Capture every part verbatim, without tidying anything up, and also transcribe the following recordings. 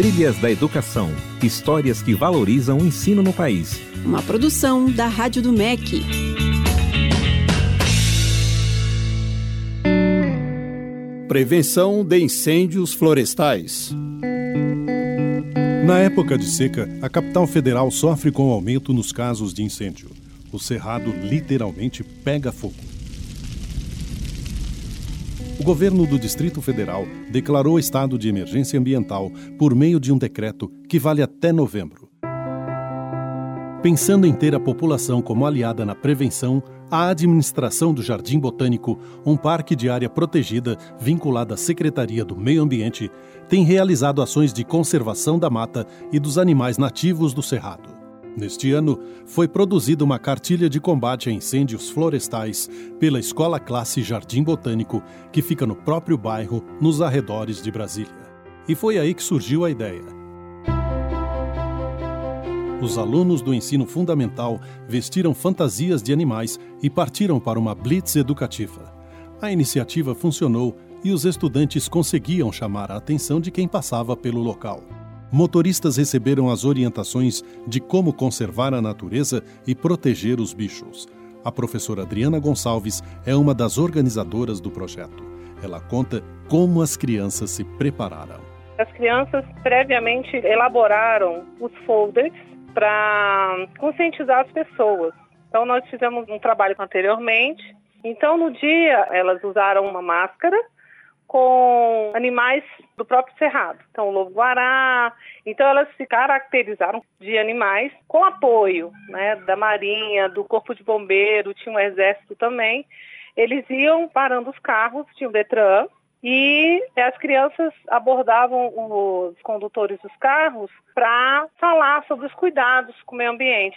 Trilhas da Educação, histórias que valorizam o ensino no país. Uma produção da Rádio do M E C. Prevenção de incêndios florestais. Na época de seca, a capital federal sofre com o aumento nos casos de incêndio. O cerrado literalmente pega fogo. O governo do Distrito Federal declarou estado de emergência ambiental por meio de um decreto que vale até novembro. Pensando em ter a população como aliada na prevenção, a administração do Jardim Botânico, um parque de área protegida vinculado à Secretaria do Meio Ambiente, tem realizado ações de conservação da mata e dos animais nativos do Cerrado. Neste ano, foi produzida uma cartilha de combate a incêndios florestais pela Escola Classe Jardim Botânico, que fica no próprio bairro, nos arredores de Brasília. E foi aí que surgiu a ideia. Os alunos do ensino fundamental vestiram fantasias de animais e partiram para uma blitz educativa. A iniciativa funcionou e os estudantes conseguiam chamar a atenção de quem passava pelo local. Motoristas receberam as orientações de como conservar a natureza e proteger os bichos. A professora Adriana Gonçalves é uma das organizadoras do projeto. Ela conta como as crianças se prepararam. As crianças previamente elaboraram os folders para conscientizar as pessoas. Então, nós fizemos um trabalho anteriormente. Então, no dia, elas usaram uma máscara com animais do próprio Cerrado. Então, o lobo-guará. Então, elas se caracterizaram de animais com apoio, né, da Marinha, do Corpo de Bombeiro, tinha um exército também. Eles iam parando os carros, tinha o Detran, e as crianças abordavam os condutores dos carros para falar sobre os cuidados com o meio ambiente.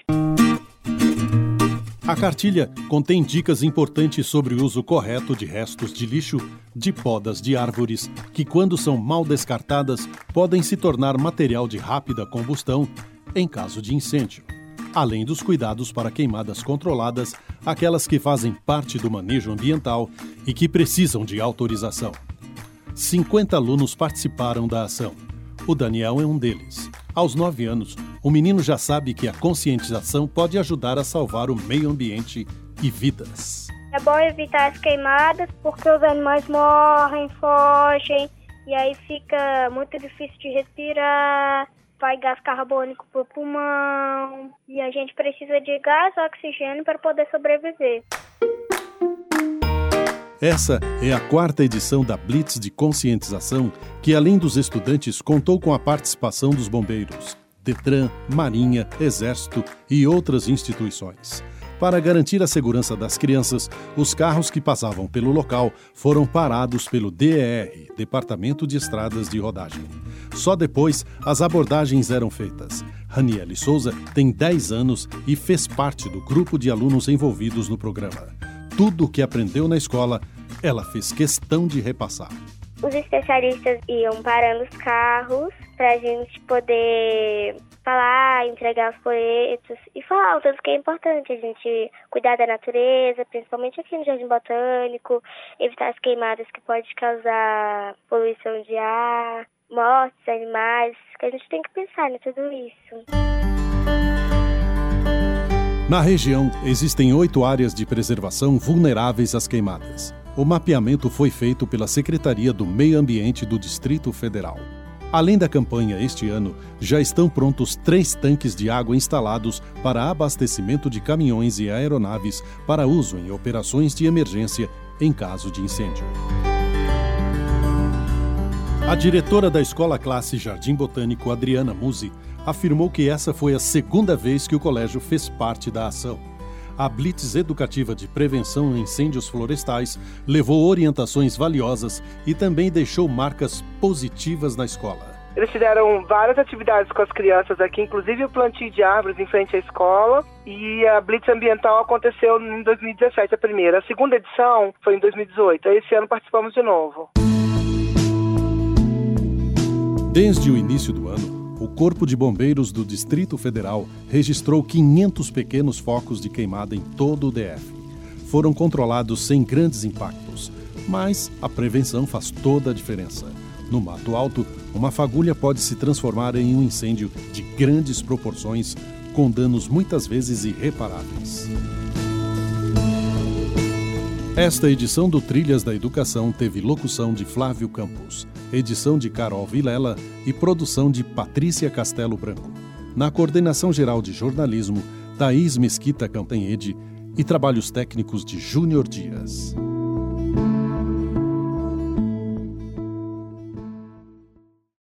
A cartilha contém dicas importantes sobre o uso correto de restos de lixo, de podas de árvores, que quando são mal descartadas, podem se tornar material de rápida combustão em caso de incêndio. Além dos cuidados para queimadas controladas, aquelas que fazem parte do manejo ambiental e que precisam de autorização. cinquenta alunos participaram da ação. O Daniel é um deles. Aos nove anos, o menino já sabe que a conscientização pode ajudar a salvar o meio ambiente e vidas. É bom evitar as queimadas porque os animais morrem, fogem e aí fica muito difícil de respirar, vai gás carbônico para o pulmão e a gente precisa de gás oxigênio para poder sobreviver. Essa é a quarta edição da Blitz de Conscientização, que além dos estudantes contou com a participação dos bombeiros, Detran, Marinha, Exército e outras instituições. Para garantir a segurança das crianças, os carros que passavam pelo local foram parados pelo D E R, Departamento de Estradas de Rodagem. Só depois as abordagens eram feitas. Raniele Souza tem dez anos e fez parte do grupo de alunos envolvidos no programa. Tudo o que aprendeu na escola, ela fez questão de repassar. Os especialistas iam parando os carros para a gente poder falar, entregar os folhetos e falar o tanto que é importante a gente cuidar da natureza, principalmente aqui no Jardim Botânico, evitar as queimadas que podem causar poluição de ar, mortes, animais, que a gente tem que pensar em tudo isso. Na região, existem oito áreas de preservação vulneráveis às queimadas. O mapeamento foi feito pela Secretaria do Meio Ambiente do Distrito Federal. Além da campanha este ano, já estão prontos três tanques de água instalados para abastecimento de caminhões e aeronaves para uso em operações de emergência em caso de incêndio. A diretora da Escola Classe Jardim Botânico, Adriana Musi, afirmou que essa foi a segunda vez que o colégio fez parte da ação. A Blitz Educativa de Prevenção a Incêndios Florestais levou orientações valiosas e também deixou marcas positivas na escola. Eles fizeram várias atividades com as crianças aqui, inclusive o plantio de árvores em frente à escola, e a Blitz Ambiental aconteceu em dois mil e dezessete, a primeira. A segunda edição foi em dois mil e dezoito, esse ano participamos de novo. Desde o início do ano, o Corpo de Bombeiros do Distrito Federal registrou quinhentos pequenos focos de queimada em todo o D F. Foram controlados sem grandes impactos, mas a prevenção faz toda a diferença. No mato alto, uma fagulha pode se transformar em um incêndio de grandes proporções, com danos muitas vezes irreparáveis. Esta edição do Trilhas da Educação teve locução de Flávio Campos, edição de Carol Vilela e produção de Patrícia Castelo Branco. Na coordenação geral de jornalismo, Thaís Mesquita Cantanhede e trabalhos técnicos de Júnior Dias.